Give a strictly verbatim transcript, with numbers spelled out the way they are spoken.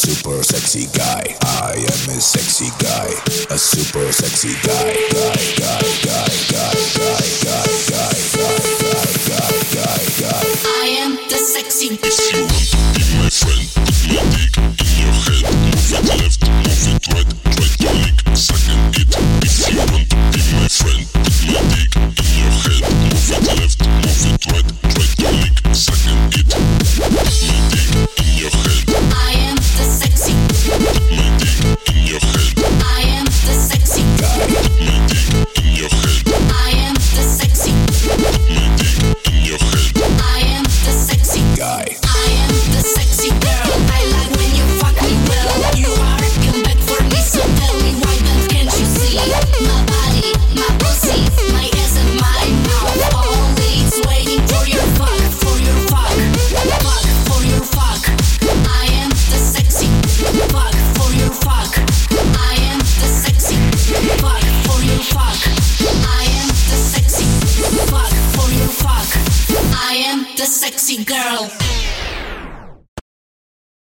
super sexy guy. I am a sexy guy. A super sexy guy. Guy, guy, guy, guy, guy, guy, guy, guy, guy, guy, guy, guy. I am the sexy. If you want to be my friend, put my dick in your head.